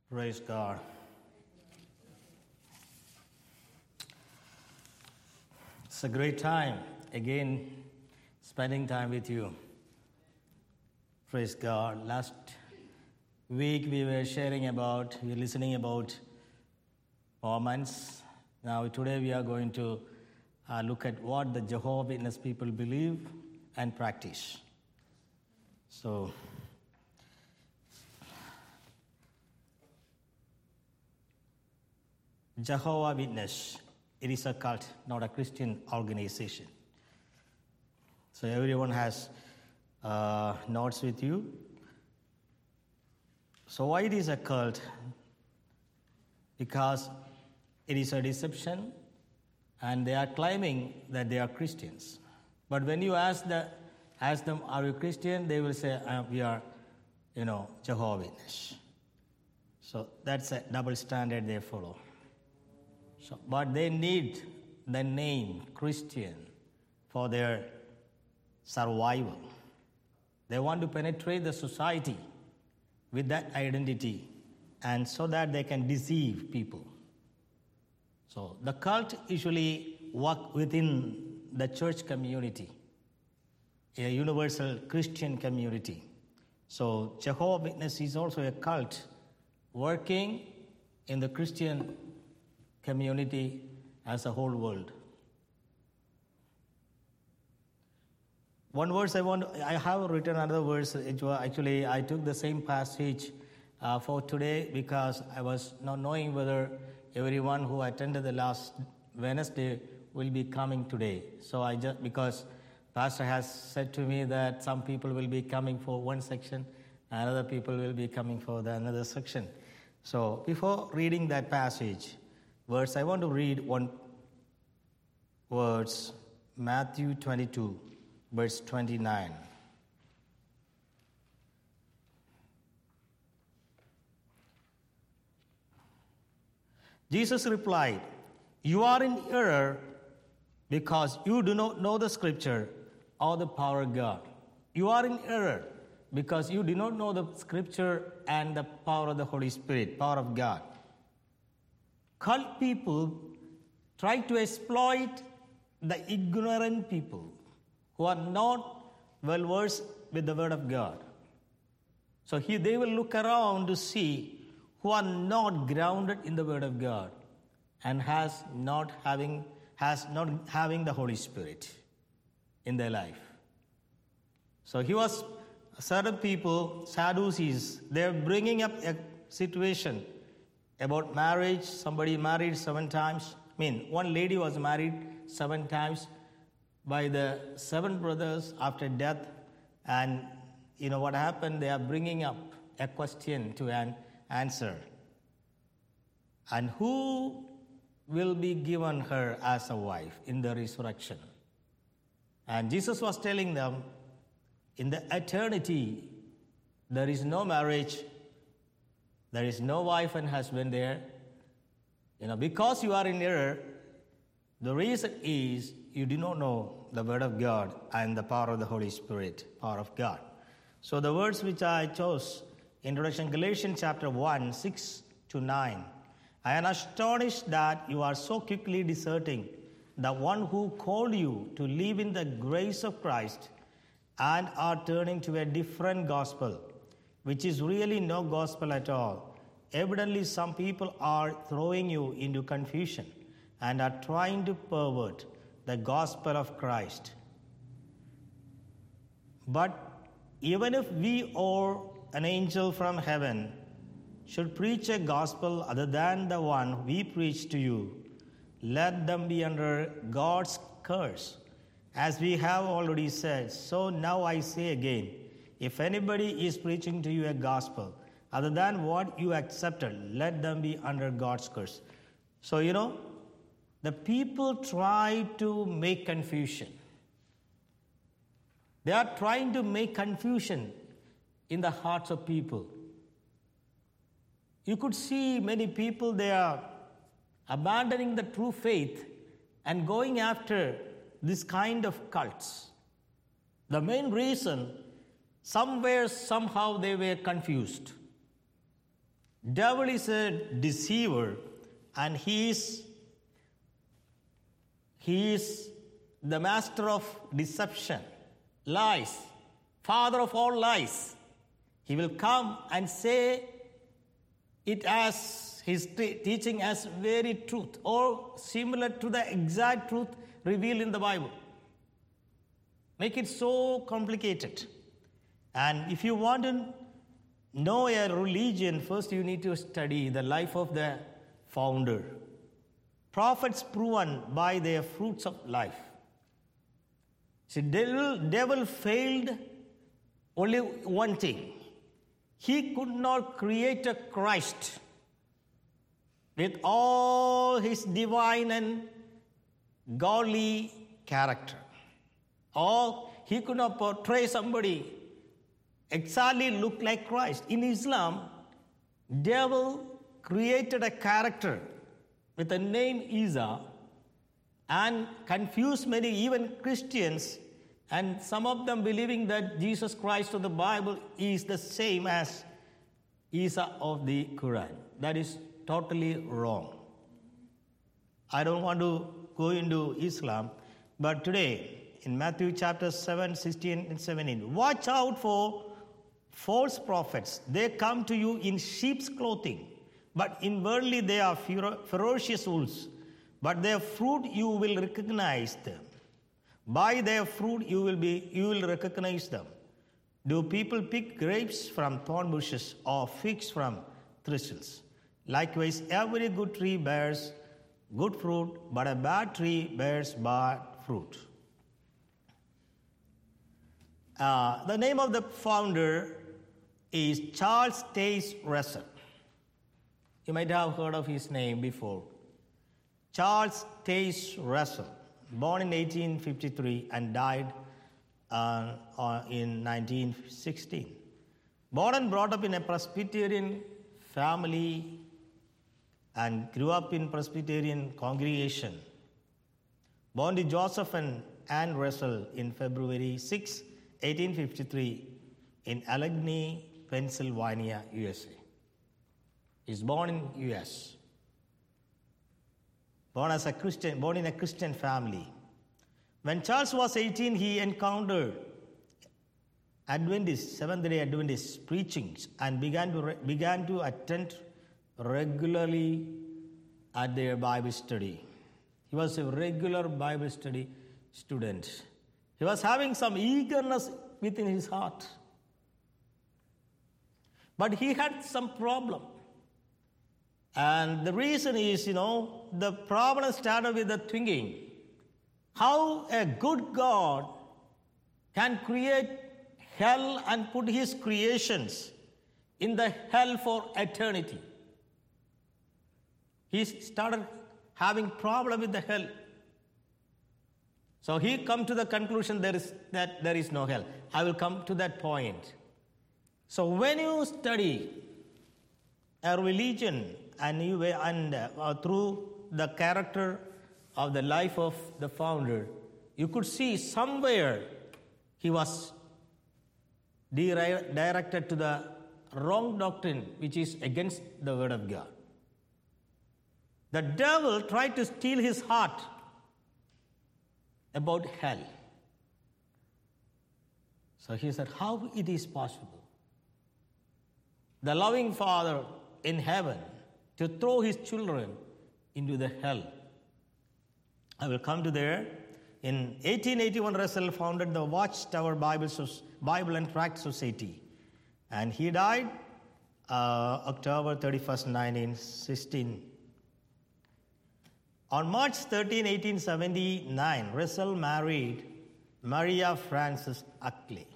Praise God. It's a great time again spending time with you. Praise God. Last week we were listening about Mormons. Now today we are going to look at what the Jehovah's Witness people believe and practice. So, Jehovah's Witness, it is a cult, not a Christian organization. So everyone has notes with you. So why it is a cult? Because it is a deception and they are claiming that they are Christians. But when you ask them, are you Christian? They will say, we are, Jehovah's Witness. So that's a double standard they follow. But they need the name Christian for their survival. They want to penetrate the society with that identity and so that they can deceive people. So the cult usually work within the church community, a universal Christian community. So Jehovah's Witness is also a cult working in the Christian community as a whole world. One verse I have written another verse. Actually, I took the same passage for today because I was not knowing whether everyone who attended the last Wednesday will be coming today. So because Pastor has said to me that some people will be coming for one section and other people will be coming for another section. So before reading that passage, I want to read one verse, Matthew 22, verse 29. Jesus replied, "You are in error because you do not know the Scripture or the power of God." You are in error because you do not know the Scripture and the power of the Holy Spirit, power of God. Cult people try to exploit the ignorant people who are not well versed with the Word of God. So they will look around to see who are not grounded in the Word of God and has not having the Holy Spirit in their life. So certain people, Sadducees, they're bringing up a situation about marriage. Somebody married 7 times. One lady was married 7 times by the 7 brothers after death. And what happened? They are bringing up a question to an answer. And who will be given her as a wife in the resurrection? And Jesus was telling them, in the eternity, there is no marriage. There is no wife and husband there. Because you are in error, the reason is you do not know the Word of God and the power of the Holy Spirit, power of God. So the words which I chose, introduction, Galatians chapter 1, 6-9. I am astonished that you are so quickly deserting the one who called you to live in the grace of Christ and are turning to a different gospel, which is really no gospel at all. Evidently, some people are throwing you into confusion and are trying to pervert the gospel of Christ. But even if we or an angel from heaven should preach a gospel other than the one we preach to you, let them be under God's curse. As we have already said, so now I say again, if anybody is preaching to you a gospel other than what you accepted, let them be under God's curse. So, the people try to make confusion. They are trying to make confusion in the hearts of people. You could see many people, they are abandoning the true faith and going after this kind of cults. The main reason, somewhere, somehow they were confused. Devil is a deceiver, and he is the master of deception, lies, father of all lies. He will come and say it as his teaching as very truth or similar to the exact truth revealed in the Bible. Make it so complicated. And if you want to know a religion, first you need to study the life of the founder. Prophets proven by their fruits of life. See, devil failed only one thing. He could not create a Christ with all his divine and godly character. Or he could not portray somebody exactly look like Christ. In Islam, devil created a character with the name Isa and confused many, even Christians, and some of them believing that Jesus Christ of the Bible is the same as Isa of the Quran. That is totally wrong. I don't want to go into Islam, but today in Matthew chapter 7, 16 and 17, watch out for false prophets. They come to you in sheep's clothing, but inwardly they are ferocious wolves. But their fruit you will recognize them. By their fruit you will recognize them. Do people pick grapes from thorn bushes or figs from thistles? Likewise, every good tree bears good fruit, but a bad tree bears bad fruit. The name of the founder is Charles Taze Russell. You might have heard of his name before. Charles Taze Russell, born in 1853 and died in 1916. Born and brought up in a Presbyterian family and grew up in Presbyterian congregation. Born to Joseph and Ann Russell in February 6, 1853 in Allegheny, Pennsylvania, USA. He's born in US. Born in a Christian family. When Charles was 18, he encountered Seventh-day Adventist preachings and began to attend regularly at their Bible study. He was a regular Bible study student. He was having some eagerness within his heart. But he had some problem. And the reason is, the problem started with the thinking. How a good God can create hell and put his creations in the hell for eternity. He started having problem with the hell. So he come to the conclusion that there is no hell. I will come to that point. So when you study a religion and through the character of the life of the founder, you could see somewhere he was directed to the wrong doctrine, which is against the Word of God. The devil tried to steal his heart about hell. So he said, how it is possible? The loving Father in heaven to throw his children into the hell. I will come to there. In 1881, Russell founded the Watchtower Bible and Tract Society. And he died October 31st, 1916. On March 13, 1879, Russell married Maria Frances Uckley.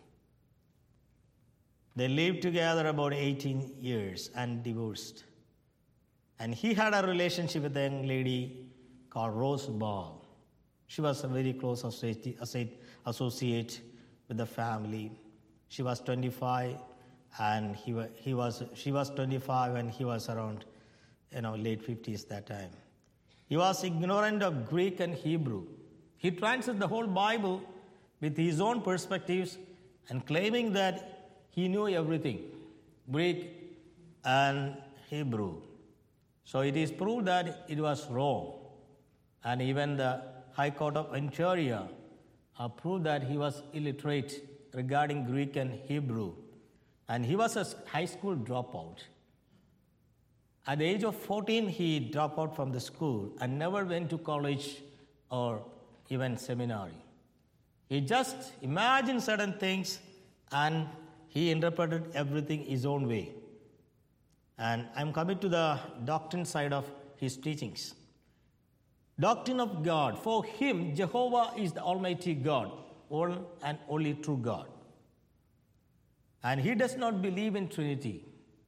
They lived together about 18 years and divorced. And he had a relationship with a young lady called Rose Ball. She was a very close associate with the family. She was 25, and she was 25, and he was around, late 50s that time. He was ignorant of Greek and Hebrew. He translated the whole Bible with his own perspectives and claiming that he knew everything, Greek and Hebrew. So it is proved that it was wrong. And even the High Court of Ontario proved that he was illiterate regarding Greek and Hebrew. And he was a high school dropout. At the age of 14, he dropped out from the school and never went to college or even seminary. He just imagined certain things and he interpreted everything his own way. And I'm coming to the doctrine side of his teachings. Doctrine of God. For him, Jehovah is the Almighty God, one and only true God. And he does not believe in Trinity.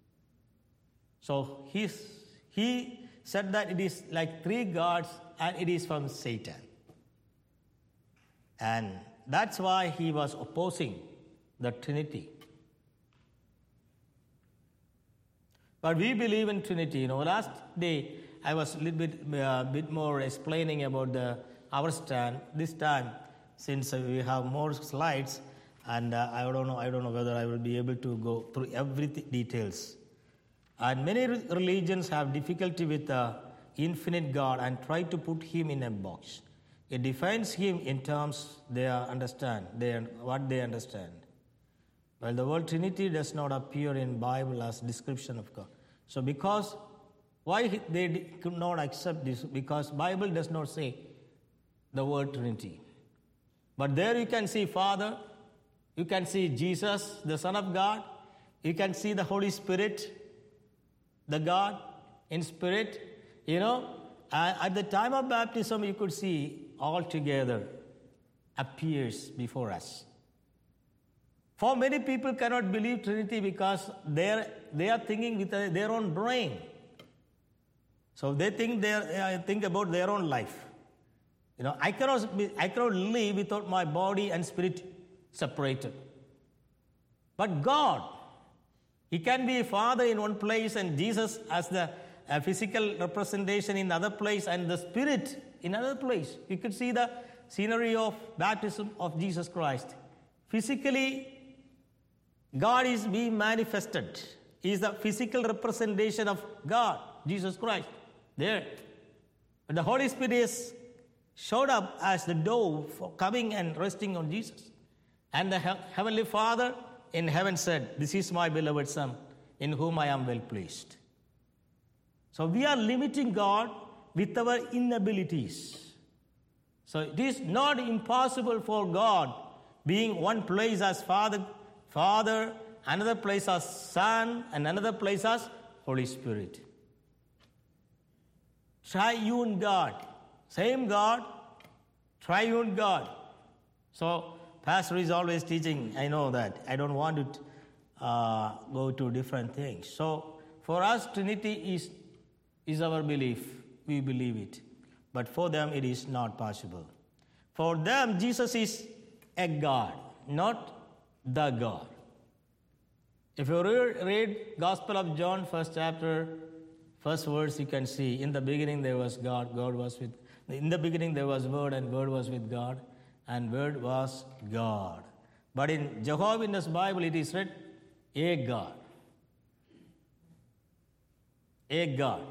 So he said that it is like three gods and it is from Satan. And that's why he was opposing the Trinity. But we believe in Trinity. Last day I was a little bit more explaining about our stand. This time, since we have more slides, and I don't know whether I will be able to go through every details. And many religions have difficulty with the infinite God and try to put him in a box. It defines him in terms what they understand. Well, the word Trinity does not appear in Bible as description of God. So why they could not accept this? Because Bible does not say the word Trinity. But there you can see Father, you can see Jesus, the Son of God, you can see the Holy Spirit, the God in spirit, At the time of baptism, you could see all together appears before us. For many people cannot believe Trinity because they are thinking with their own brain. So they think about their own life. I cannot live without my body and spirit separated. But God, He can be a Father in one place and Jesus as the physical representation in another place and the Spirit in another place. You could see the scenery of baptism of Jesus Christ. Physically, God is being manifested. He is the physical representation of God, Jesus Christ, there. But the Holy Spirit is showed up as the dove for coming and resting on Jesus. And the Heavenly Father in heaven said, "This is my beloved Son, in whom I am well pleased." So we are limiting God with our inabilities. So it is not impossible for God being one place as Father, another place as Son, and another place as Holy Spirit. Triune God. Same God, triune God. So Pastor is always teaching, I know that. I don't want to go to different things. So for us, Trinity is our belief. We believe it. But for them, it is not possible. For them, Jesus is a God, not the God. If you read Gospel of John, first chapter, first verse, you can see, in the beginning there was God, God was with. In the beginning there was Word, and Word was with God, and Word was God. But in Jehovah's Witness Bible, it is read, a God. A God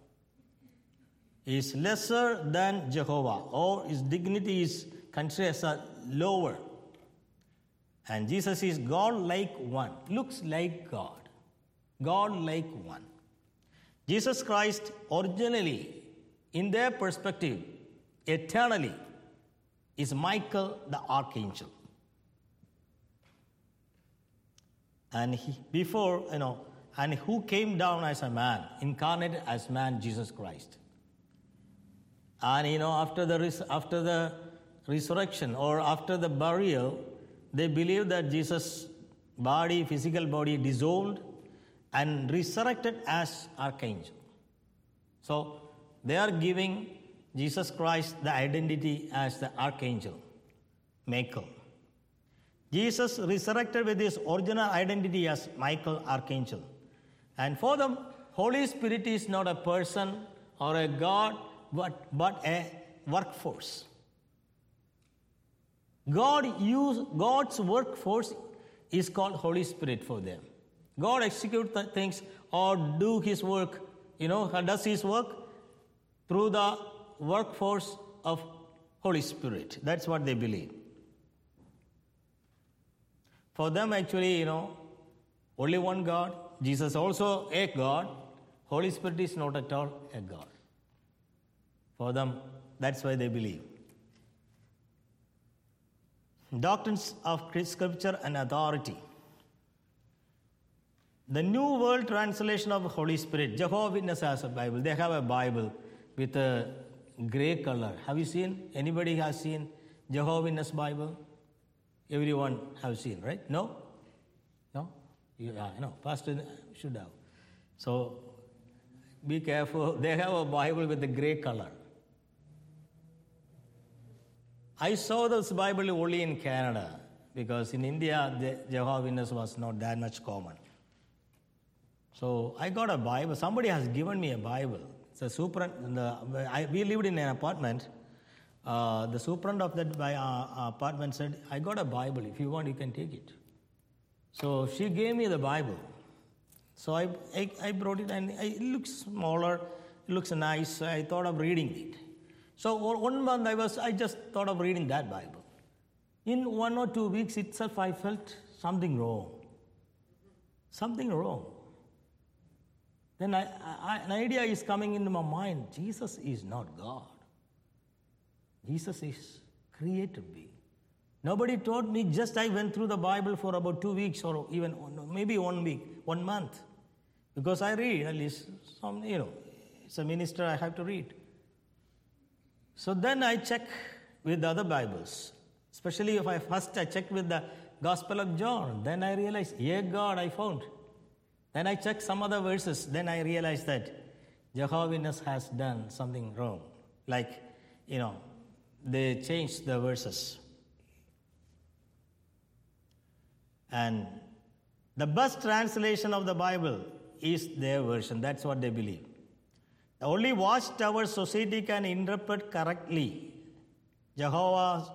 is lesser than Jehovah, or his dignity is considered as a lower. And Jesus is God like one, looks like God. God like one. Jesus Christ originally, in their perspective, eternally, is Michael the archangel. And and who came down as a man, incarnated as man, Jesus Christ. And after the resurrection or after the burial, they believe that Jesus' body, physical body, dissolved and resurrected as archangel. So they are giving Jesus Christ the identity as the archangel, Michael. Jesus resurrected with his original identity as Michael, archangel. And for them, Holy Spirit is not a person or a God, but a workforce. God's workforce is called Holy Spirit for them. God executes the things or do his work, does his work through the workforce of Holy Spirit. That's what they believe. For them, actually, only one God. Jesus also a God. Holy Spirit is not at all a God. For them, that's why they believe. Doctrines of Scripture and authority. The New World Translation of Holy Spirit, Jehovah's Witness has a Bible. They have a Bible with a gray color. Have you seen? Anybody has seen Jehovah's Witness Bible? Everyone have seen, right? No? No? Yeah, no. Pastor should have. So, be careful. They have a Bible with a gray color. I saw this Bible only in Canada because in India, the Jehovah's Witness was not that much common. So I got a Bible. Somebody has given me a Bible. It's a we lived in an apartment. The superintendent of that apartment said, I got a Bible. If you want, you can take it. So she gave me the Bible. So I brought it, and it looks smaller. It looks nice. I thought of reading it. So 1 month I just thought of reading that Bible. In 1 or 2 weeks itself, I felt something wrong. Something wrong. Then an idea is coming into my mind. Jesus is not God. Jesus is created being. Nobody taught me. Just I went through the Bible for about 2 weeks or even maybe 1 week, 1 month. Because I read at least some, it's a minister, I have to read. So then I check with the other Bibles. Especially if I check with the Gospel of John. Then I realized, yeah, God, I found. Then I check some other verses. Then I realized that Jehovah's Witness has done something wrong. Like, they changed the verses. And the best translation of the Bible is their version. That's what they believe. The only Watchtower Society can interpret correctly Jehovah's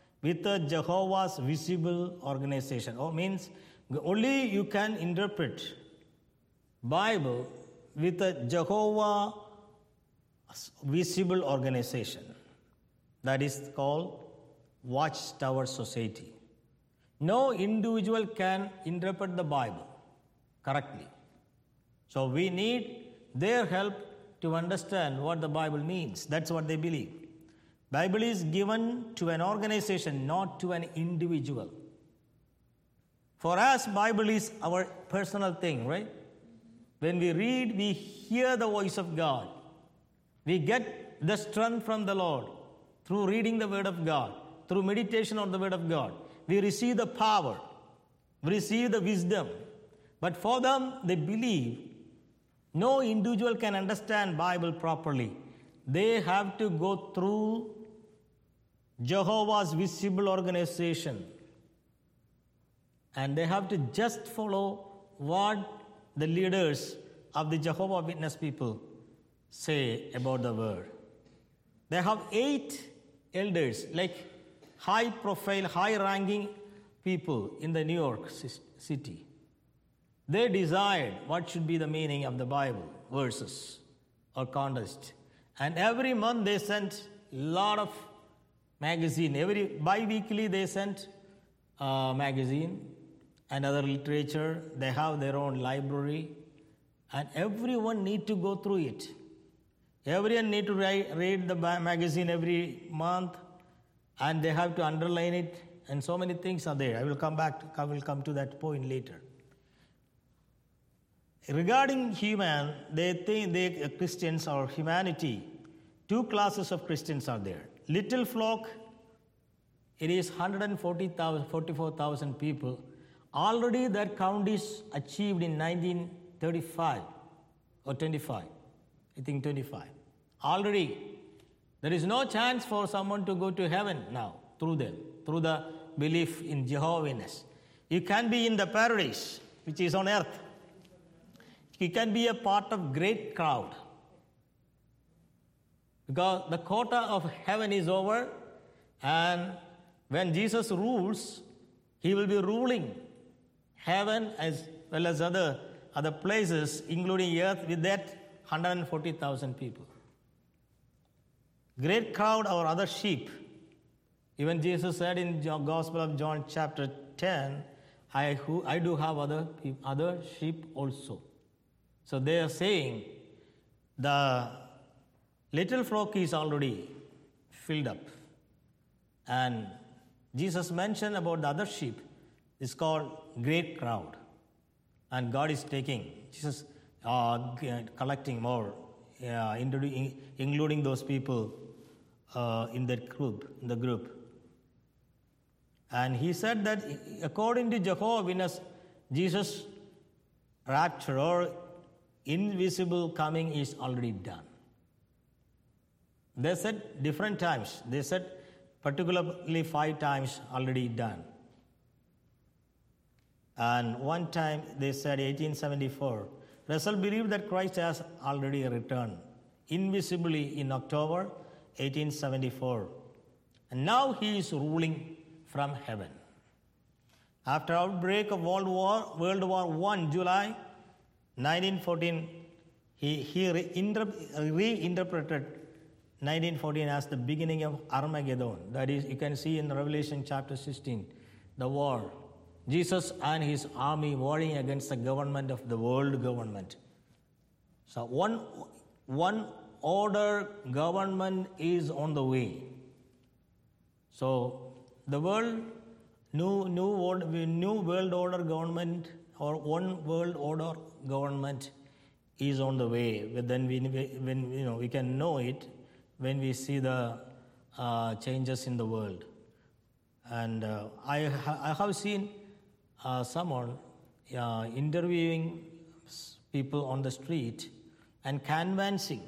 Visible Organization. Means only you can interpret Bible with a Jehovah's Visible Organization. That is called Watchtower Society. No individual can interpret the Bible correctly. So we need their help to understand what the Bible means. That's what they believe. Bible is given to an organization, not to an individual. For us, Bible is our personal thing, right? When we read, we hear the voice of God. We get the strength from the Lord through reading the Word of God, through meditation on the Word of God. We receive the power. We receive the wisdom. But for them, they believe no individual can understand Bible properly. They have to go through Jehovah's Visible Organization. And they have to just follow what the leaders of the Jehovah's Witness people say about the word. They have 8 elders, like high profile, high ranking people in the New York City. They decide what should be the meaning of the Bible, verses or context. And every month they sent a lot of magazine. Every bi-weekly they sent magazine and other literature. They have their own library. And everyone need to go through it. Everyone need to read the magazine every month. And they have to underline it. And so many things are there. I will come to that point later. Regarding human, they think Christians or humanity, 2 classes of Christians are there. Little flock, it is 44,000 people. Already that count is achieved in 1935 or 25. I think 25. Already, there is no chance for someone to go to heaven now through them, through the belief in Jehovah's Witness. You can be in the paradise, which is on earth. You can be a part of great crowd. Because the quota of heaven is over, and when Jesus rules, he will be ruling heaven as well as other other places, including earth, with that 140,000 people. Great crowd or other sheep. Even Jesus said in Gospel of John chapter 10, I do have other sheep also. So they are saying the little flock is already filled up. And Jesus mentioned about the other sheep. It's called great crowd. And God is Jesus collecting more, including those people in the group. And he said that according to Jehovah's Witness, Jesus' rapture or invisible coming is already done. They said different times. They said particularly 5 times already done. And one time they said 1874, Russell believed that Christ has already returned invisibly in October 1874. And now he is ruling from heaven. After outbreak of World War I, July 1914, he reinterpreted 1914 as the beginning of Armageddon. That is, you can see in Revelation chapter 16, the war. Jesus and his army warring against the government of the world government. So one order government is on the way. So the new world order government or one world order government is on the way. But then we can know it when we see the changes in the world. And I have seen someone interviewing people on the street and convincing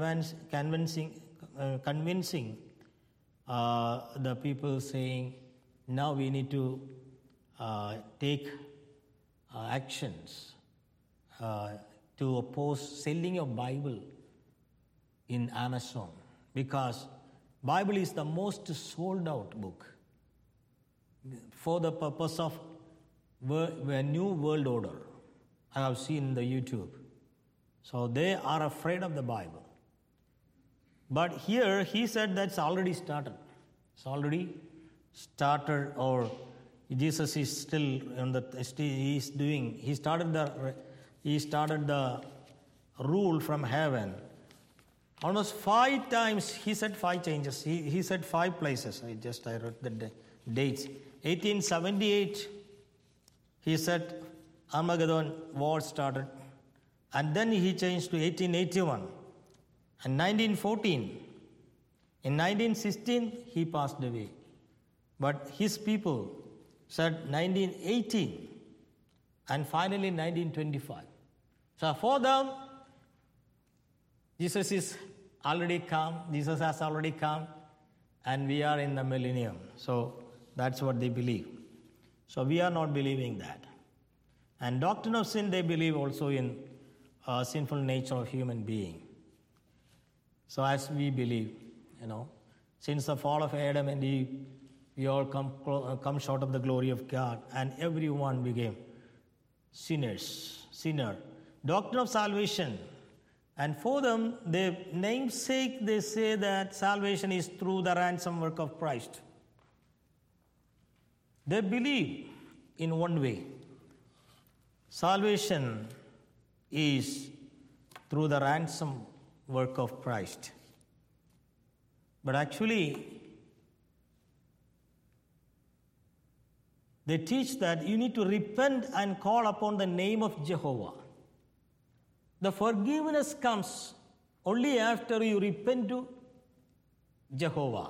the people, saying, now we need to take actions to oppose selling of Bible in Amazon, because Bible is the most sold out book for the purpose of a new world order. I have seen the YouTube. So they are afraid of the Bible. But here he said that's already started. It's already started, or Jesus is still he started the rule from heaven. Almost 5 times he said 5 changes. He said 5 places. I wrote the dates. 1878 he said Armageddon war started, and then he changed to 1881 and 1914. In 1916 he passed away, but his people said 1918 and finally 1925. So for them, Jesus has already come, and we are in the millennium. So that's what they believe. So we are not believing that. And doctrine of sin, they believe also in sinful nature of human being. So as we believe, since the fall of Adam and Eve, we all come short of the glory of God, and everyone became sinner. Doctrine of salvation. And for them, their namesake, they say that salvation is through the ransom work of Christ. They believe in one way. Salvation is through the ransom work of Christ. But actually, they teach that you need to repent and call upon the name of Jehovah. The forgiveness comes only after you repent to Jehovah.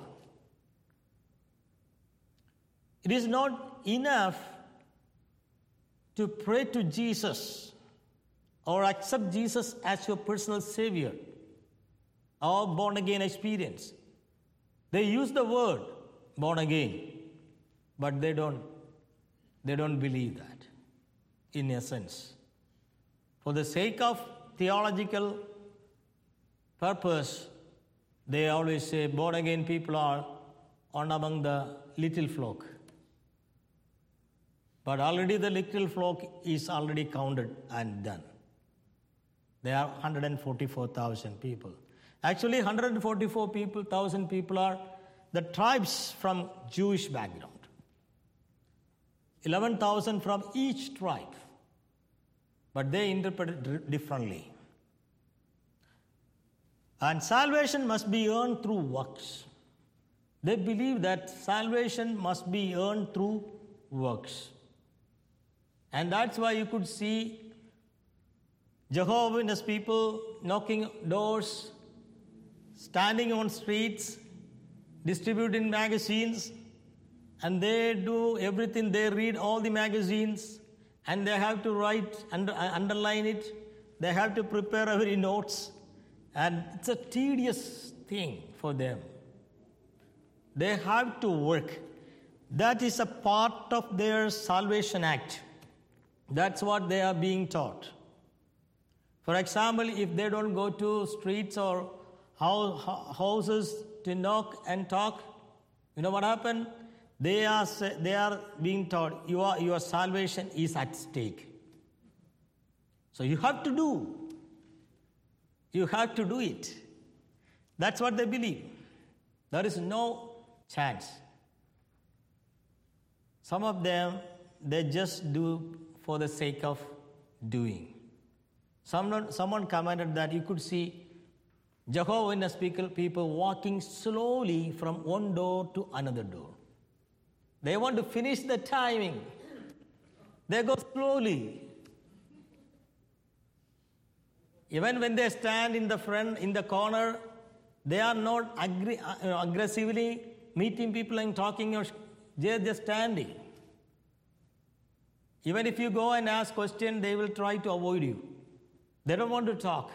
It is not enough to pray to Jesus or accept Jesus as your personal Savior or born again experience. They use the word born again, but they don't believe that in essence. For the sake of theological purpose, they always say born again people are among the little flock. But already the little flock is already counted and done. There are 144,000 people. Actually, 144,000 people are the tribes from Jewish background. 11,000 from each tribe. But they interpret it differently. And salvation must be earned through works. They believe that salvation must be earned through works. And that's why you could see Jehovah's Witness people knocking doors, standing on streets, distributing magazines, and they do everything. They read all the magazines, and they have to write and underline it. They have to prepare every notes, and it's a tedious thing for them. They have to work. That is a part of their salvation act. That's what they are being taught. For example, if they don't go to streets or houses to knock and talk, you know what happened? They are being taught your salvation is at stake. So you have to do. You have to do it. That's what they believe. There is no chance. Some of them, they just do for the sake of doing. Someone commented that you could see Jehovah's Witness people walking slowly from one door to another door. They want to finish the timing. They go slowly. Even when they stand in the front, in the corner, they are not aggressively meeting people and talking, or they're just standing. Even if you go and ask questions, they will try to avoid you. They don't want to talk.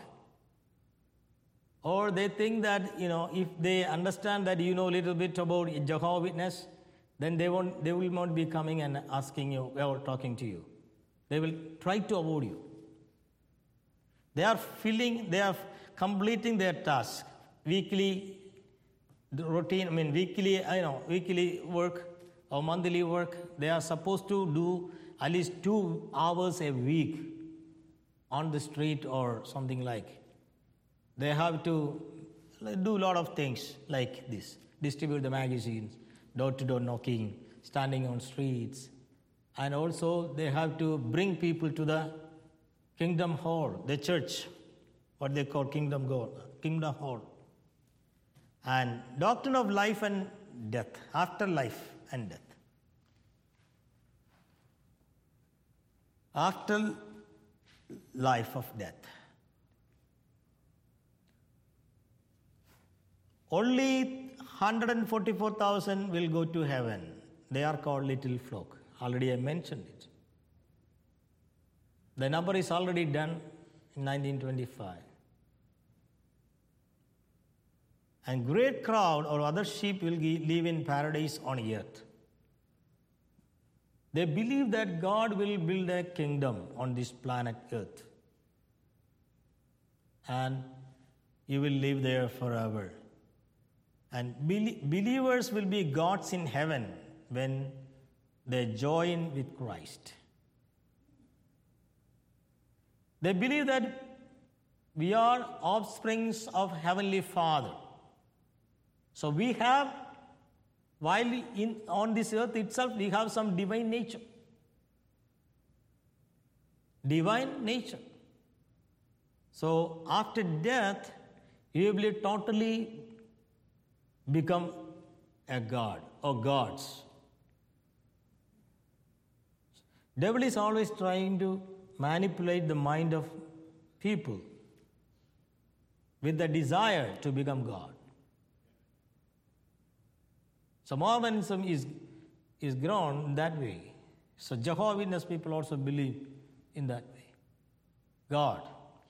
Or they think that, if they understand that you know a little bit about Jehovah's Witness, then they will not be coming and asking you or talking to you. They will try to avoid you. They are completing their task. Weekly routine, weekly work or monthly work, they are supposed to do at least 2 hours a week on the street or something like. They have to do a lot of things like this. Distribute the magazines, door-to-door knocking, standing on streets. And also they have to bring people to the Kingdom Hall, the church, what they call Kingdom Hall. And doctrine of life and death, after life and death. After life of death. Only 144,000 will go to heaven. They are called little flock. Already I mentioned it. The number is already done in 1925. And great crowd or other sheep will live in paradise on earth. They believe that God will build a kingdom on this planet earth. And you will live there forever. And believers will be gods in heaven when they join with Christ. They believe that we are offsprings of Heavenly Father. So we have, while on this earth itself, we have some divine nature. Divine nature. So after death, you will totally become a god or gods. Devil is always trying to manipulate the mind of people with the desire to become God. So Mormonism is grown in that way. So Jehovah's Witness people also believe in that way. God.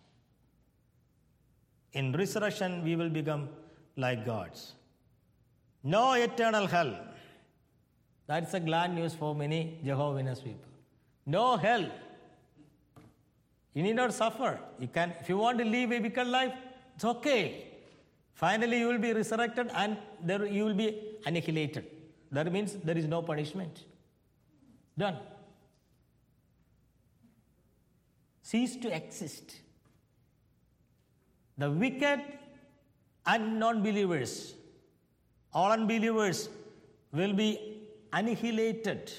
In resurrection, we will become like gods. No eternal hell. That's a glad news for many Jehovah's Witness people. No hell. You need not suffer. If you want to live a wicked life, it's okay. Finally, you will be resurrected and you will be annihilated. That means there is no punishment. Done. cease to exist. The wicked and non-believers, all unbelievers will be annihilated,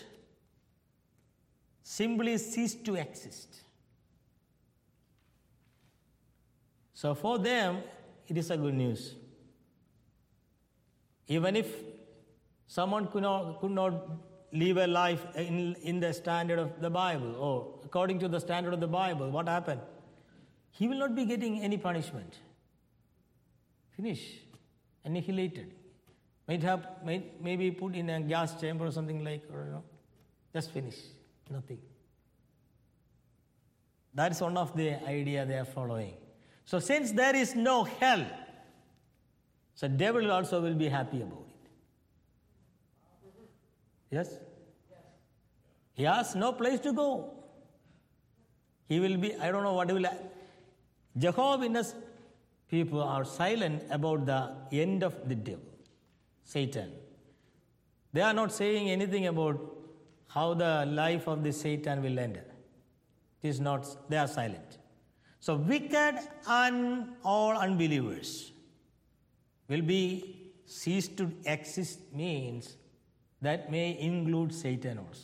simply cease to exist. So for them, it is a good news. Even if someone could not live a life in the standard of the Bible, or according to the standard of the Bible, what happened? He will not be getting any punishment. Finish. Annihilated. Maybe put in a gas chamber or something like, or just finish. Nothing. That's one of the idea they are following. So since there is no hell, so devil also will be happy about it. Yes? He has no place to go. He will be, I don't know what will. Jehovah's Witness people are silent about the end of the devil, Satan. They are not saying anything about how the life of the Satan will end. It is not, they are silent. So wicked and all unbelievers will be ceased to exist, means that may include Satan also.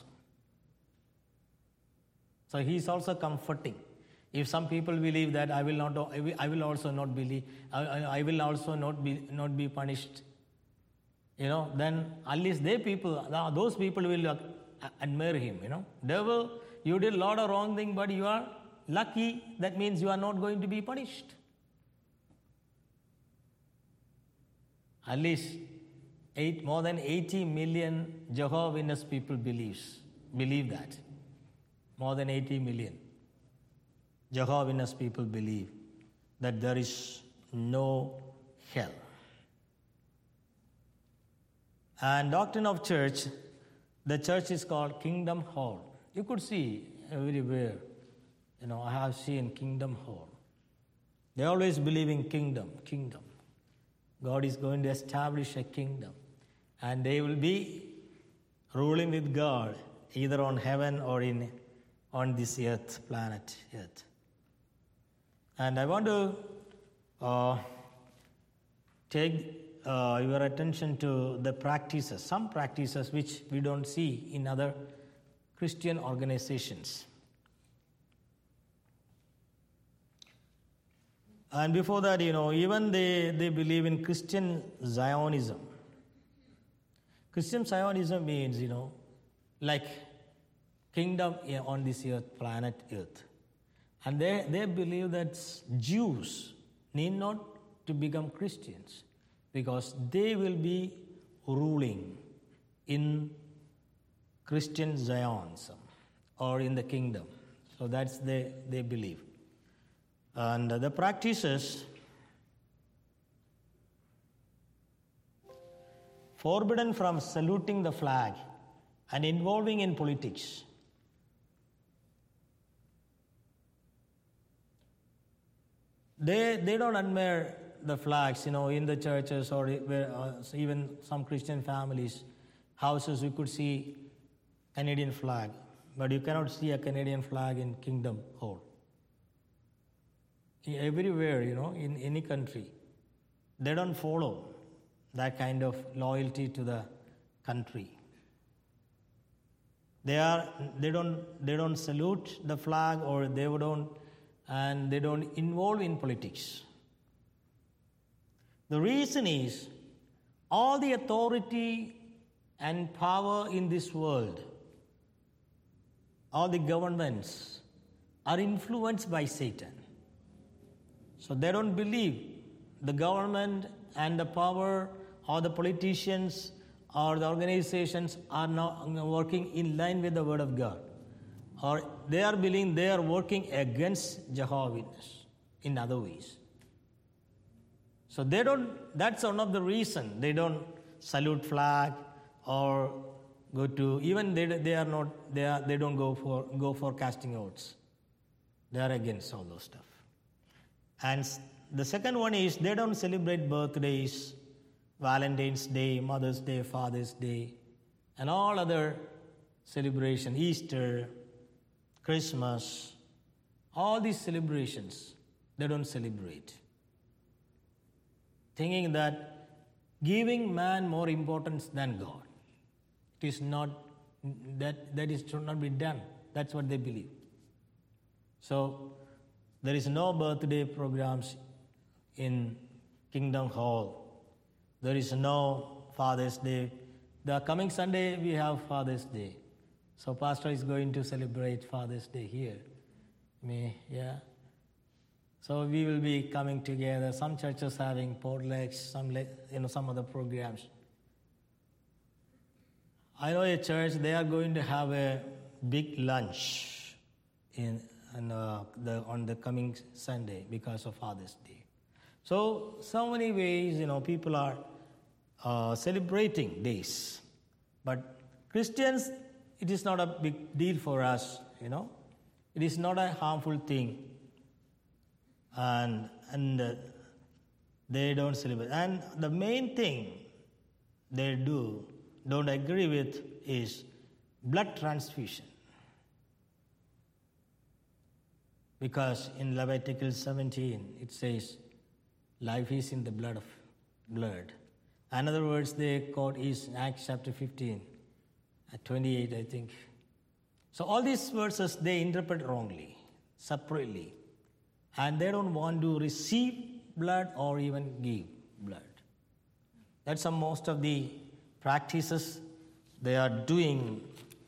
So he is also comforting. If some people believe that I will also not believe, I will also not be punished, then at least those people will admire him. Devil, you did a lot of wrong thing, but you are lucky. That means you are not going to be punished. At least more than 80 million Jehovah's Witness people believe that. More than 80 million Jehovah's Witness people believe that there is no hell. And doctrine of church, the church is called Kingdom Hall. You could see everywhere, I have seen Kingdom Hall. They always believe in kingdom. God is going to establish a kingdom. And they will be ruling with God, either on heaven or on this planet Earth. And I want to take your attention to the practices, some practices which we don't see in other Christian organizations. And before that, even they believe in Christian Zionism. Christian Zionism means, like kingdom on this earth, planet Earth. And they believe that Jews need not to become Christians because they will be ruling in Christian Zionism or in the kingdom. So that's they believe. And the practices forbidden from saluting the flag and involving in politics. They don't admire the flags, in the churches or even some Christian families, houses you could see Canadian flag, but you cannot see a Canadian flag in Kingdom Hall. Everywhere, in any country, they don't follow that kind of loyalty to the country. They don't salute the flag, or they don't involve in politics. The reason is all the authority and power in this world, all the governments are influenced by Satan. So they don't believe the government and the power or the politicians or the organizations are not working in line with the Word of God. Or they are believing they are working against Jehovah's Witness in other ways. So that's one of the reasons they don't salute flag or go to, even they don't go for casting outs. They are against all those stuff. And the second one is they don't celebrate birthdays, Valentine's Day, Mother's Day, Father's Day, and all other celebration, Easter, Christmas, all these celebrations, they don't celebrate. Thinking that giving man more importance than God. It is not, that is should not be done. That's what they believe. So, there is no birthday programs in Kingdom Hall. There is no Father's Day. The coming Sunday, we have Father's Day. So, Pastor is going to celebrate Father's Day here. Yeah. So, we will be coming together. Some churches having potlucks, some other programs. I know a church, they are going to have a big lunch on the coming Sunday because of Father's Day. So many ways, people are celebrating days. But Christians, it is not a big deal for us, It is not a harmful thing. And they don't celebrate. And the main thing they don't agree with is blood transfusion. Because in Leviticus 17, it says, life is in the blood. In other words, they quote is Acts chapter 15, at 28, I think. So all these verses, they interpret wrongly, separately. And they don't want to receive blood or even give blood. That's most of the practices they are doing.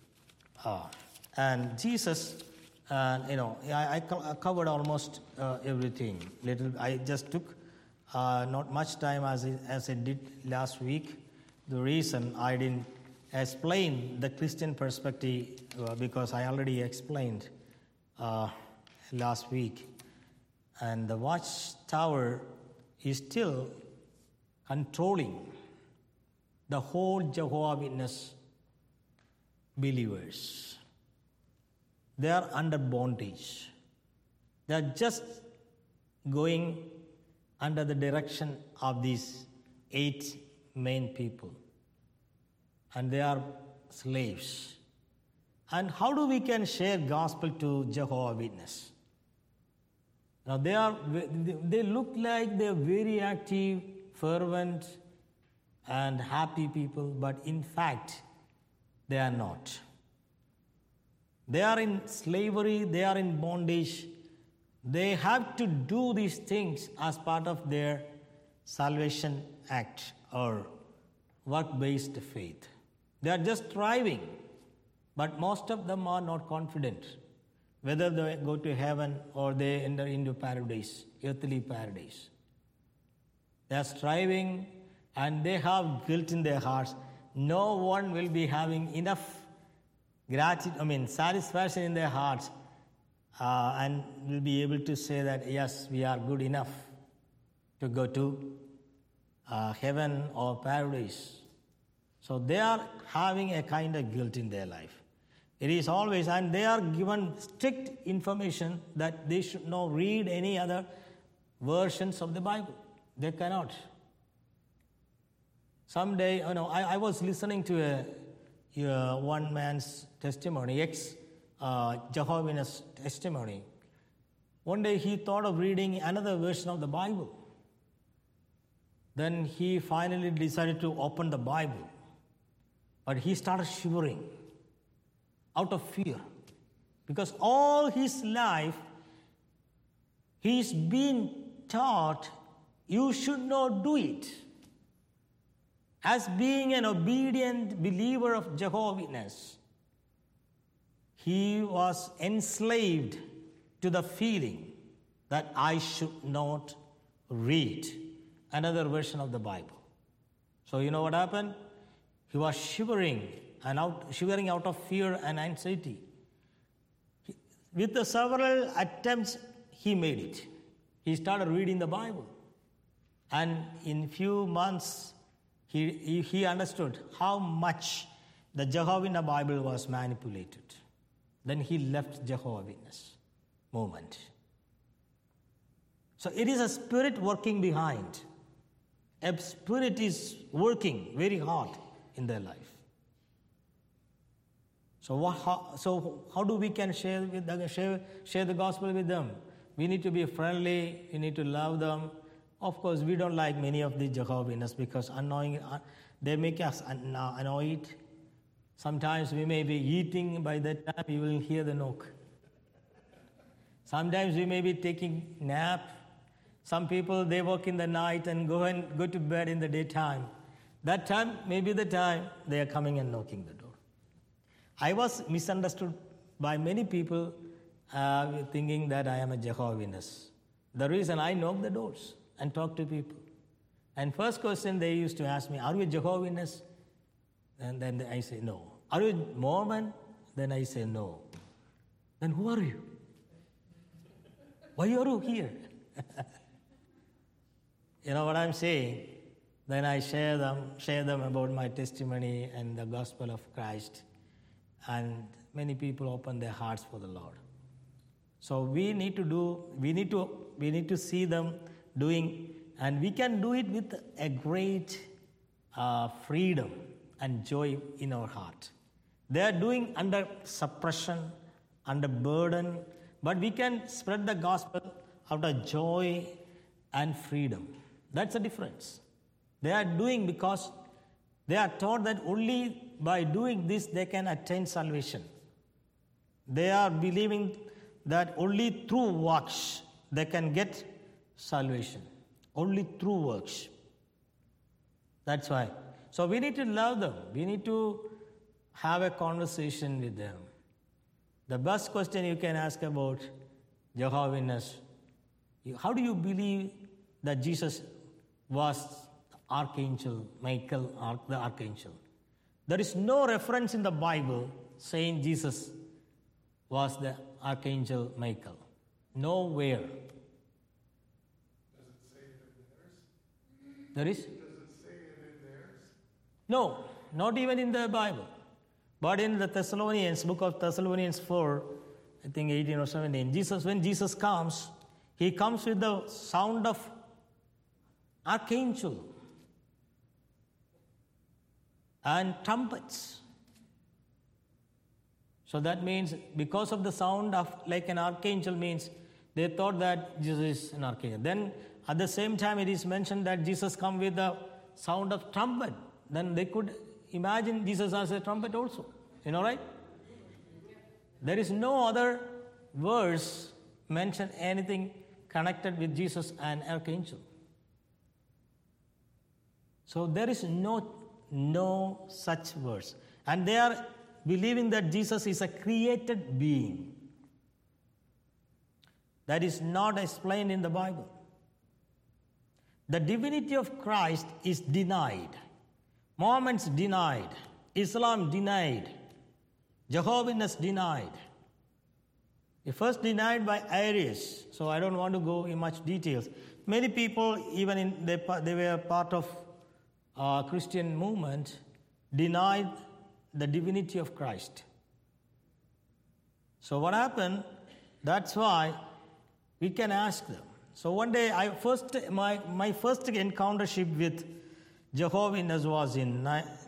And Jesus, I covered almost everything. I just took not much time as I did last week. The reason I didn't explain the Christian perspective because I already explained last week. And the watchtower is still controlling the whole Jehovah's Witness believers. They are under bondage. They are just going under the direction of these 8 main people. And they are slaves. And how do we can share gospel to Jehovah's Witness? Now they look like they're very active, fervent, and happy people, but in fact, they are not. They are in slavery, they are in bondage. They have to do these things as part of their salvation act or work-based faith. They are just striving, but most of them are not confident whether they go to heaven or they enter into paradise, earthly paradise. They are striving and they have guilt in their hearts. No one will be having enough satisfaction in their hearts and will be able to say that, yes, we are good enough to go to heaven or paradise. So they are having a kind of guilt in their life. It is always, and they are given strict information that they should not read any other versions of the Bible. They cannot. Someday, I was listening to one man's testimony, Jehovah's Witness testimony. One day he thought of reading another version of the Bible. Then he finally decided to open the Bible. But he started shivering out of fear. Because all his life, he's been taught you should not do it. As being an obedient believer of Jehovah's Witness, he was enslaved to the feeling that I should not read another version of the Bible. So you know what happened? He was shivering out of fear and anxiety. With the several attempts, he made it. He started reading the Bible. And in few months, he understood how much the Jehovah's Witness Bible was manipulated. Then he left Jehovah's Witness movement. So it is a spirit working behind. A spirit is working very hard in their life. How do we can share the gospel with them? We need to be friendly. We need to love them. Of course, we don't like many of the Jehovah's Witnesses because they make us annoyed. Sometimes we may be eating, by that time we will hear the knock. Sometimes we may be taking nap. Some people, they work in the night and go to bed in the daytime. That time, maybe the time they are coming and knocking the door. I was misunderstood by many people thinking that I am a Jehovah's Witness. The reason I knock the doors and talk to people. And first question they used to ask me, are you a Jehovah's Witness? And then I say, no. Are you a Mormon? Then I say, no. Then who are you? Why are you here? You know what I'm saying? Then I share them about my testimony and the gospel of Christ. And many people open their hearts for the Lord. So we need to see them doing, and we can do it with a great freedom and joy in our heart. They are doing under suppression, under burden, but we can spread the gospel out of joy and freedom. That's the difference. They are doing because they are taught that only by doing this they can attain salvation. They are believing that only through works they can get salvation. Only through works. That's why. So we need to love them. We need to have a conversation with them. The best question you can ask about Jehovah's Witness, how do you believe that Jesus was Archangel Michael, the Archangel? There is no reference in the Bible saying Jesus was the Archangel Michael. Nowhere. Does it say it in theirs? There is? Does it say it in theirs? No, not even in the Bible. But in the book of Thessalonians 4, I think 18 or 17, when Jesus comes, he comes with the sound of archangel and trumpets. So that means because of the sound of like an archangel means they thought that Jesus is an archangel. Then at the same time it is mentioned that Jesus come with the sound of trumpet. Then they could imagine Jesus as a trumpet also. You know, right? There is no other verse mention anything connected with Jesus and archangel. So there is no such verse. And they are believing that Jesus is a created being. That is not explained in the Bible. The divinity of Christ is denied. Mormons denied. Islam denied. Jehovah's Witnesses denied. It first denied by Arius, so I don't want to go in much details. Many people, even they were part of Christian movement, denied the divinity of Christ. So what happened? That's why we can ask them. So one day, my first encountership with Jehovah's Witnesses was in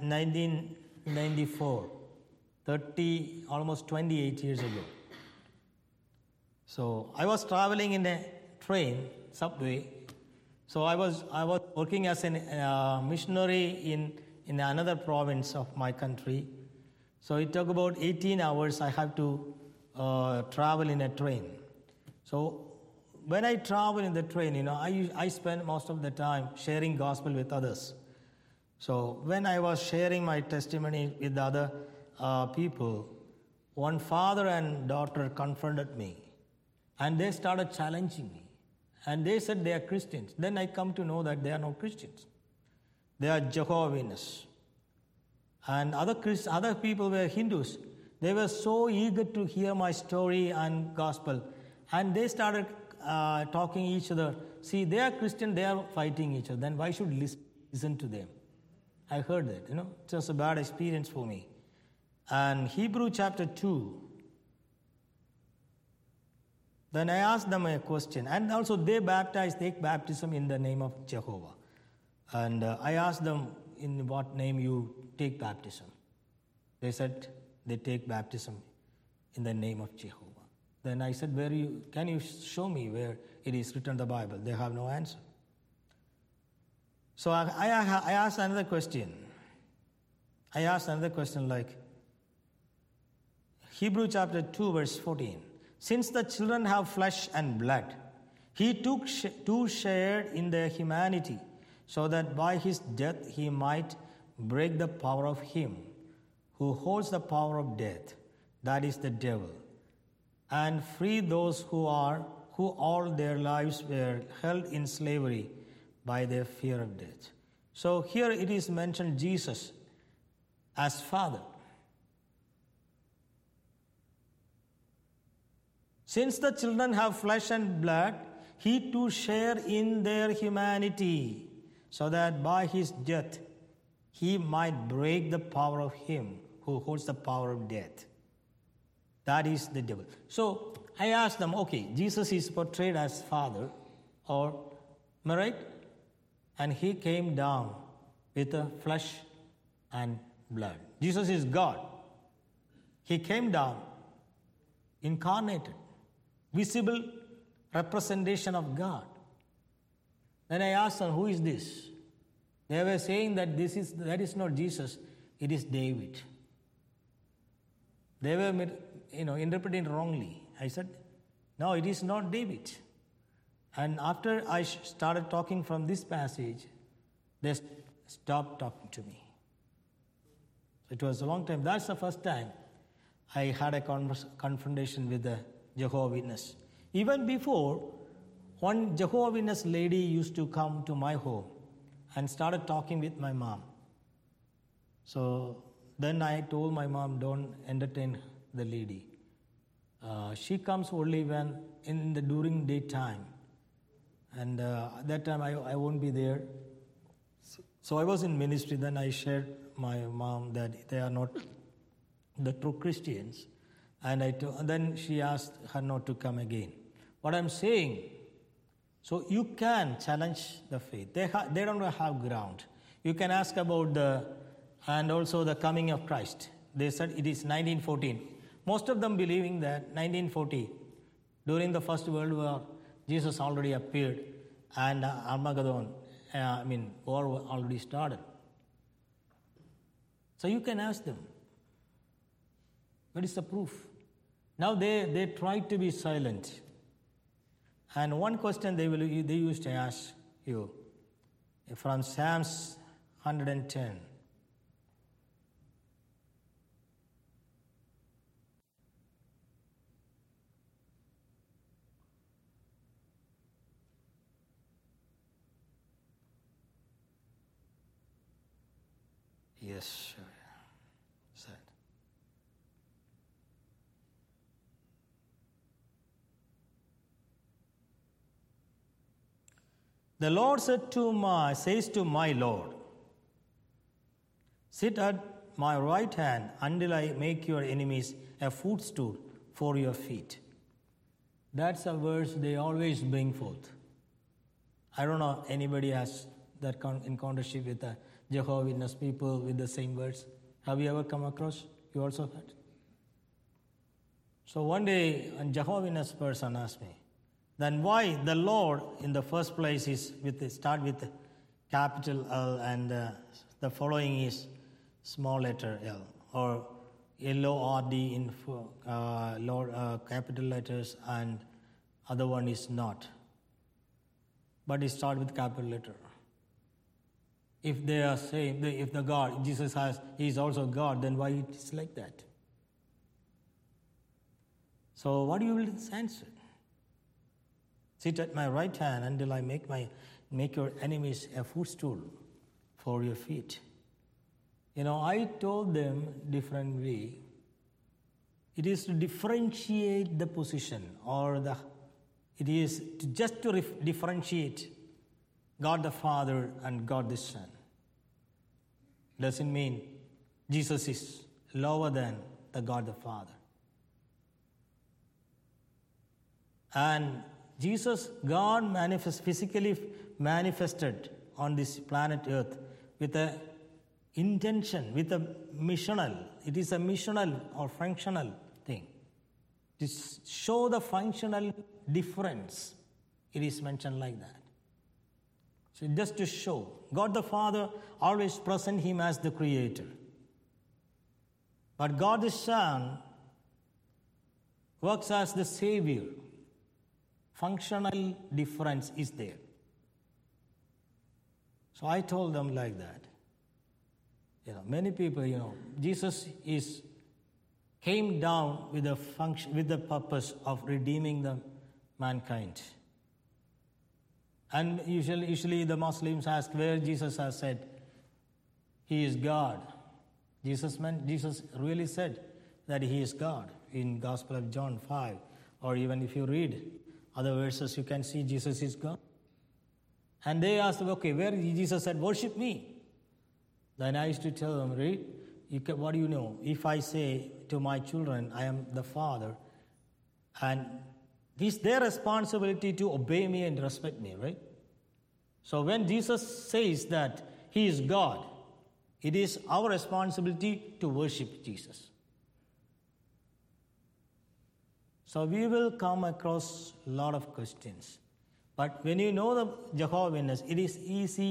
1994, almost 28 years ago. So I was traveling in a train, subway. So I was working as a missionary in another province of my country. So it took about 18 hours I have to travel in a train. So when I travel in the train, I spend most of the time sharing gospel with others. So when I was sharing my testimony with the other people, one father and daughter confronted me. And they started challenging me. And they said they are Christians. Then I come to know that they are not Christians. They are Jehovah's Witnesses. And other people were Hindus. They were so eager to hear my story and gospel. And they started talking each other. See, they are Christian, they are fighting each other. Then why should listen to them? I heard that, It was a bad experience for me. And Hebrew chapter 2, then I asked them a question. And also they take baptism in the name of Jehovah. And I asked them, in what name you take baptism? They said, they take baptism in the name of Jehovah. Then I said, can you show me where it is written in the Bible? They have no answer. So I asked another question. I asked another question like, Hebrew chapter 2 verse 14. Since the children have flesh and blood, he took two shared in their humanity, so that by his death he might break the power of him who holds the power of death, that is the devil, and free those who all their lives were held in slavery by their fear of death. So here it is mentioned Jesus as Father. Since the children have flesh and blood, he too share in their humanity, so that by his death he might break the power of him who holds the power of death. That is the devil. So I asked them, okay, Jesus is portrayed as Father, am I right? And he came down with the flesh and blood. Jesus is God. He came down, incarnated, visible representation of God. Then I asked them, who is this? They were saying that that is not Jesus, it is David. They were interpreting wrongly. I said, no, it is not David. And after I started talking from this passage, they stopped talking to me. It was a long time. That's the first time I had a confrontation with the Jehovah's Witness. Even before, one Jehovah's Witness lady used to come to my home and started talking with my mom. So then I told my mom, don't entertain the lady. She comes only when during daytime. And that time I won't be there. So I was in ministry. Then I shared my mom that they are not the true Christians. And then she asked her not to come again. What I'm saying, so you can challenge the faith. They don't have ground. You can ask about and also the coming of Christ. They said it is 1914. Most of them believing that 1940, during the First World War, Jesus already appeared and Armageddon, war already started. So you can ask them, what is the proof? Now they try to be silent. And one question they used to ask you from Psalms 110. Yes, sure. Sad. The Lord says to my Lord, sit at my right hand until I make your enemies a footstool for your feet. That's a verse they always bring forth. I don't know anybody has that encountership with the Jehovah's Witness people with the same words. Have you ever come across? You also had? So one day a Jehovah's Witness person asked me, then why the Lord in the first place is start with capital L and the following is small letter L, or L-O-R-D in capital letters and other one is not. But it start with capital letter. If they are saying, if the God, Jesus he is also God, then why it is like that? So what you will answer? Sit at my right hand until I make your enemies a footstool for your feet. I told them differently. It is to differentiate the position, it is just to differentiate God the Father and God the Son. Doesn't mean Jesus is lower than the God the Father. And Jesus, God physically manifested on this planet Earth with a intention, with a missional. It is a missional or functional thing. To show the functional difference, it is mentioned like that. So just to show. God the Father always present him as the creator. But God the Son works as the Savior. Functional difference is there. So I told them like that. Many people, Jesus came down with the function, with the purpose of redeeming the mankind. And usually the Muslims ask where Jesus has said he is God. Jesus really said that he is God in Gospel of John 5, or even if you read other verses, you can see Jesus is God. And they asked, okay, where Jesus said, worship me. Then I used to tell them, read, what do you know? If I say to my children, I am the Father, and it's their responsibility to obey me and respect me, right? So when Jesus says that he is God, it is our responsibility to worship Jesus. So we will come across a lot of questions. But when you know the Jehovah's Witness, it is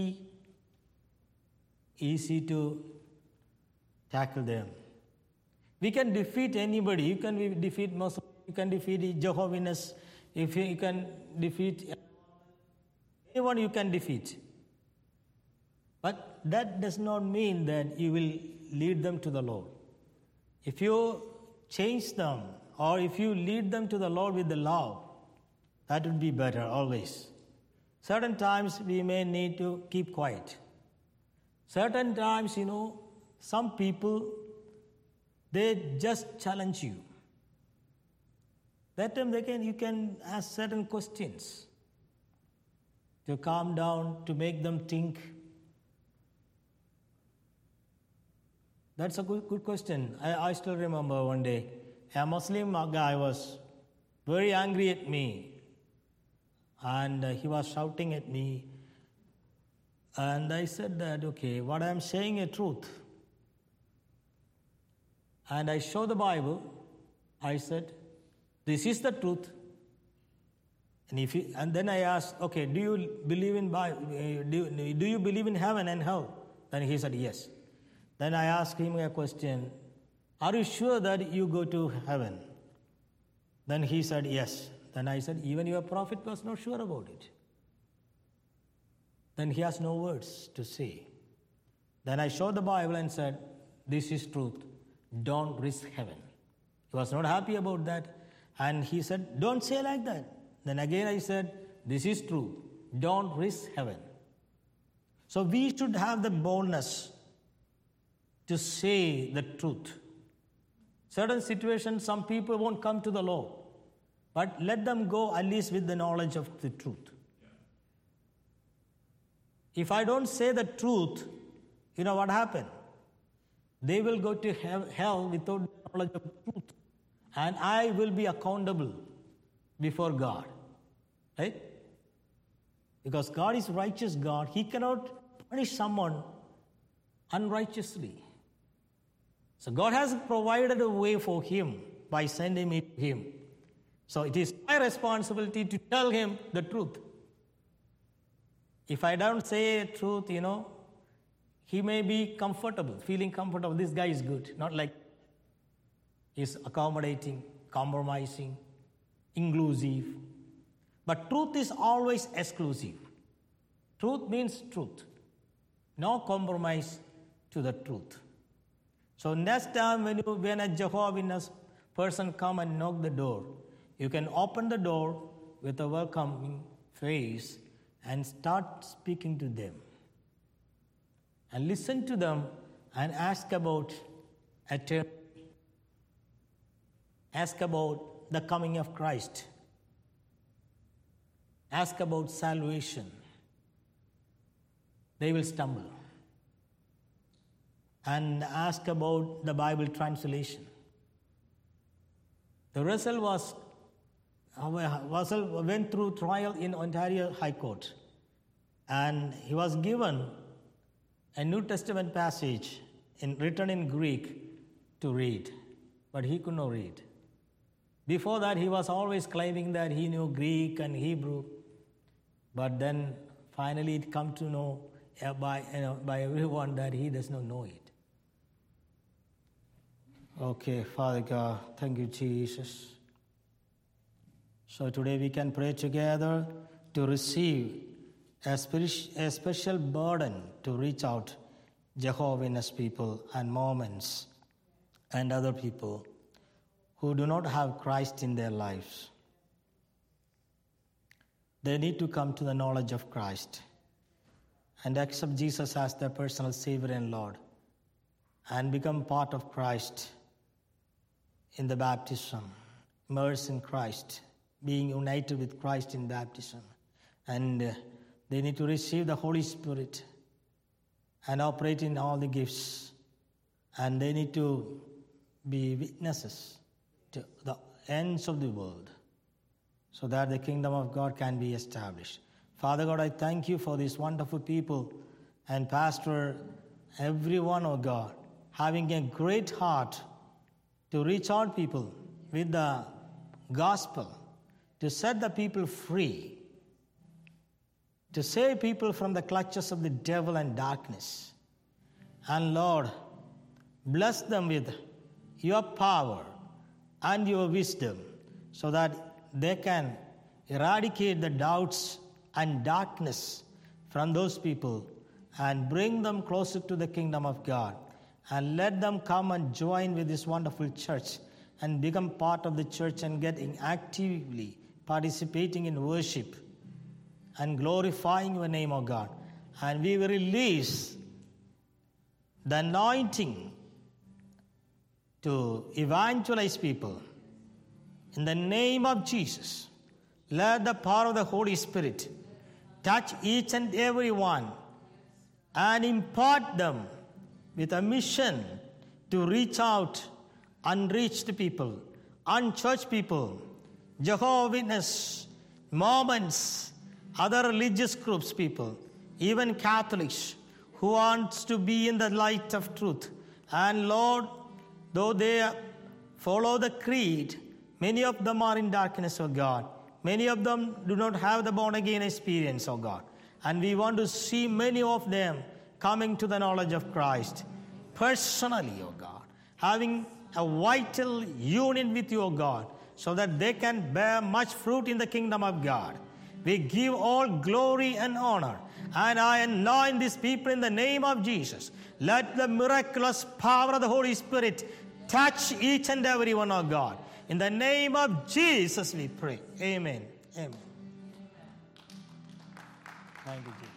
easy to tackle them. We can defeat anybody. You can defeat Muslims, you can defeat Jehovah's Witness, if you can defeat anyone you can defeat. But that does not mean that you will lead them to the Lord. If you change them, or if you lead them to the Lord with the love, that would be better always. Certain times we may need to keep quiet. Certain times, some people, they just challenge you. That time you can ask certain questions to calm down, to make them think. That's a good question. I still remember one day, a Muslim guy was very angry at me. And he was shouting at me. And I said that, okay, what I'm saying is truth. And I showed the Bible. I said, this is the truth. And then I asked, okay, do you believe in do you believe in heaven and hell? Then he said, yes. Then I asked him a question, are you sure that you go to heaven? Then he said, yes. Then I said, even your prophet was not sure about it. Then he has no words to say. Then I showed the Bible and said, this is truth. Don't risk heaven. He was not happy about that. And he said, don't say like that. Then again I said, this is true. Don't risk heaven. So we should have the boldness to say the truth. Certain situations, some people won't come to the Lord. But let them go at least with the knowledge of the truth. If I don't say the truth, what happened? They will go to hell without the knowledge of truth. And I will be accountable before God. Right? Because God is righteous God. He cannot punish someone unrighteously. So God has provided a way for him by sending me to him. So it is my responsibility to tell him the truth. If I don't say the truth, he may be feeling comfortable. This guy is good. Not like he's accommodating, compromising, inclusive. But truth is always exclusive. Truth means truth. No compromise to the truth. So next time when a Jehovah's Witness person come and knock the door, you can open the door with a welcoming face and start speaking to them. And listen to them and ask about eternity. Ask about the coming of Christ. Ask about salvation. They will stumble. And ask about the Bible translation. The Russell went through trial in Ontario High Court, and he was given a New Testament passage written in Greek to read, but he could not read. Before that, he was always claiming that he knew Greek and Hebrew, but then finally it come to know by everyone that he does not know it. Okay, Father God, thank you, Jesus. So today we can pray together to receive a special burden to reach out Jehovah's Witness people and Mormons and other people who do not have Christ in their lives. They need to come to the knowledge of Christ and accept Jesus as their personal Savior and Lord and become part of Christ in the baptism, immersed in Christ, being united with Christ in baptism. And they need to receive the Holy Spirit and operate in all the gifts. And they need to be witnesses to the ends of the world so that the kingdom of God can be established. Father God, I thank you for these wonderful people and Pastor, everyone, oh God, having a great heart to reach out people with the gospel, to set the people free, to save people from the clutches of the devil and darkness. And Lord, bless them with your power and your wisdom so that they can eradicate the doubts and darkness from those people and bring them closer to the kingdom of God. And let them come and join with this wonderful church and become part of the church and getting actively participating in worship and glorifying your name, O God. And we will release the anointing to evangelize people. In the name of Jesus, let the power of the Holy Spirit touch each and every one and impart them with a mission to reach out unreached people, unchurched people, Jehovah's Witness, Mormons, other religious groups people, even Catholics who wants to be in the light of truth. And Lord, though they follow the creed, many of them are in darkness, O God. Many of them do not have the born-again experience, O God. And we want to see many of them coming to the knowledge of Christ personally, O God, having a vital union with you, O God, so that they can bear much fruit in the kingdom of God. We give all glory and honor, and I anoint these people in the name of Jesus. Let the miraculous power of the Holy Spirit touch each and every one, O God. In the name of Jesus we pray. Amen. Amen. Thank you, Jesus.